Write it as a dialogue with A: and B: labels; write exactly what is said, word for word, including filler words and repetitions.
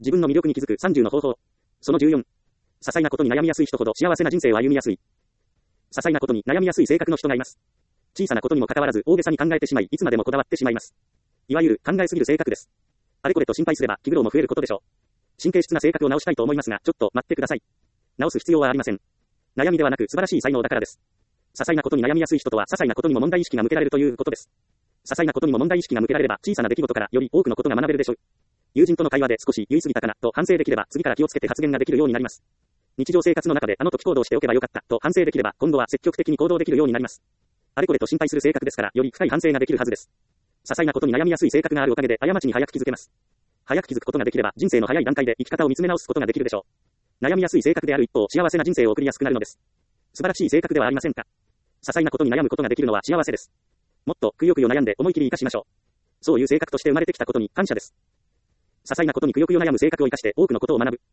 A: 自分の魅力に気づくさんじゅうの方法。そのじゅうよん。些細なことに悩みやすい人ほど幸せな人生を歩みやすい。些細なことに悩みやすい性格の人がいます。小さなことにもかかわらず大げさに考えてしまい、いつまでもこだわってしまいます。いわゆる考えすぎる性格です。あれこれと心配すれば気苦労も増えることでしょう。神経質な性格を直したいと思いますが、ちょっと待ってください。直す必要はありません。悩みではなく素晴らしい才能だからです。些細なことに悩みやすい人とは些細なことにも問題意識が向けられるということです。些細なことにも問題意識が向けられれば小さな出来事からより多くのことが学べるでしょう。友人との会話で少し言い過ぎたかなと反省できれば次から気をつけて発言ができるようになります。日常生活の中であの時行動しておけばよかったと反省できれば今度は積極的に行動できるようになります。あれこれと心配する性格ですからより深い反省ができるはずです。些細なことに悩みやすい性格があるおかげで過ちに早く気づけます。早く気づくことができれば人生の早い段階で生き方を見つめ直すことができるでしょう。悩みやすい性格である一方、幸せな人生を送りやすくなるのです。素晴らしい性格ではありませんか。些細なことに悩むことができるのは幸せです。もっとくよくよ悩んで思い切り生かしましょう。そういう性格として生まれてきたことに感謝です。些細なことにくよくよ悩む性格を生かして多くのことを学ぶ。